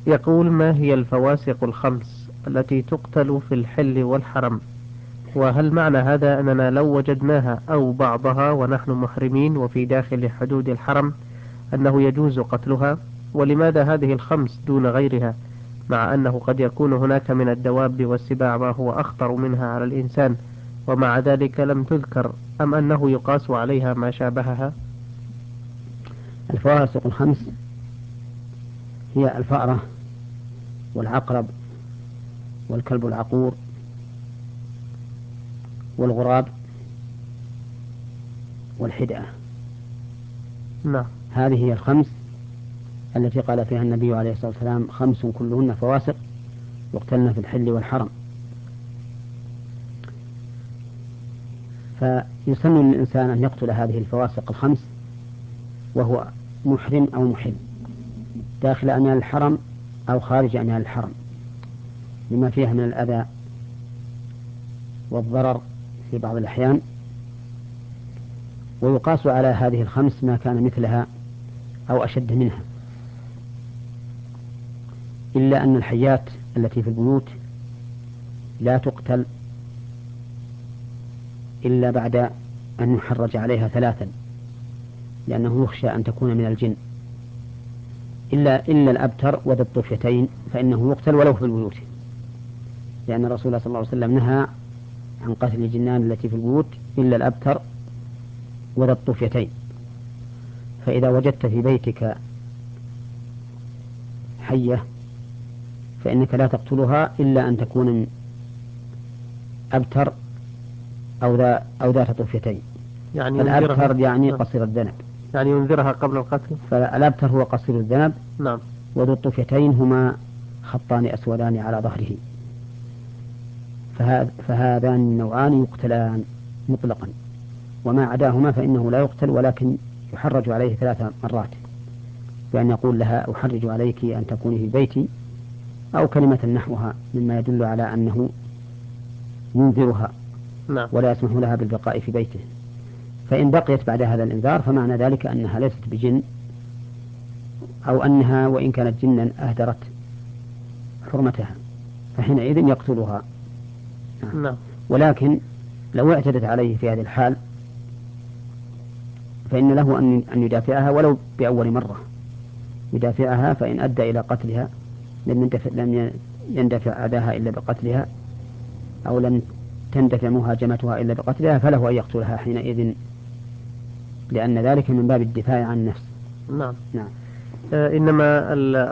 يقول: ما هي الفواسق الخمس التي تقتل في الحل والحرم؟ وهل معنى هذا أننا لو وجدناها أو بعضها ونحن محرمين وفي داخل حدود الحرم أنه يجوز قتلها؟ ولماذا هذه الخمس دون غيرها، مع أنه قد يكون هناك من الدواب والسباع ما هو أخطر منها على الإنسان ومع ذلك لم تذكر، أم أنه يقاس عليها ما شابهها؟ الفواسق الخمس هي الفأرة والعقرب والكلب العقور والغراب والحدأة. نعم. هذه هي الخمس التي قال فيها النبي عليه الصلاة والسلام: خمس كلهن فواسق يقتلن في الحل والحرم. فيسن للإنسان أن يقتل هذه الفواسق الخمس وهو محرم أو محل، داخل أميال الحرم أو خارج أميال الحرم، لما فيها من الأذى والضرر في بعض الأحيان. ويقاس على هذه الخمس ما كان مثلها أو أشد منها، إلا أن الحيات التي في البيوت لا تقتل إلا بعد أن يحرج عليها ثلاثا، لأنه يخشى أن تكون من الجن، إلا الأبتر وذا الطفيتين فإنه يقتل ولو في البيوت، لأن الرسول صلى الله عليه وسلم نهى عن قتل الجنان التي في البيوت إلا الأبتر وذا الطفيتين. فإذا وجدت في بيتك حية فإنك لا تقتلها إلا أن تكون أبتر أو ذات طفيتين. يعني ينذرها. الأبتر يعني نعم. قصير الذنب، يعني ينذرها قبل القتل. فالأبتر هو قصير الذنب، نعم. وذو الطفيتين هما خطان أسودان على ظهره. فهذان النوعان يقتلان مطلقا، وما عداهما فإنه لا يقتل، ولكن يحرج عليه 3 مرات، بأن يقول لها: أحرج عليك أن تكوني في بيتي، أو كلمة نحوها مما يدل على أنه ينذرها نعم. ولا يسمح لها بالبقاء في بيته. فإن بقيت بعد هذا الإنذار فمعنى ذلك أنها ليست بجن، أو أنها وإن كانت جنا أهدرت حرمتها، فحينئذ يقتلها. نعم. نعم. ولكن لو اعتدت عليه في هذه الحال فإن له أن يدافعها ولو بأول مرة، يدافعها، فإن أدى إلى قتلها لم يندفع أذاها إلا بقتلها، أو لم تندفع مهاجمتها إلا بقتلها، فله أن يقتلها حينئذ، لأن ذلك من باب الدفاع عن النفس. نعم. نعم. إنما